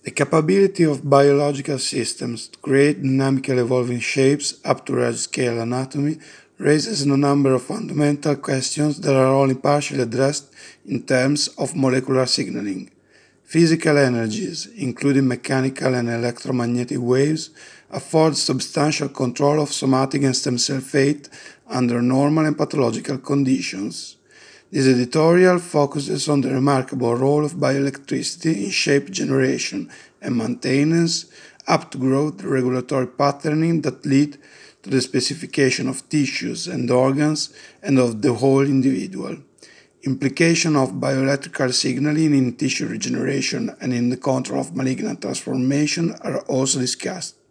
The capability of biological systems to create dynamically evolving shapes up to large-scale anatomy raises a number of fundamental questions that are only partially addressed in terms of molecular signaling. Physical energies, including mechanical and electromagnetic waves, afford substantial control of somatic and stem cell fate under normal and pathological conditions. This editorial focuses on the remarkable role of bioelectricity in shape generation and maintenance, up to growth regulatory patterning that lead to the specification of tissues and organs and of the whole individual. Implication of bioelectrical signaling in tissue regeneration and in the control of malignant transformation are also discussed.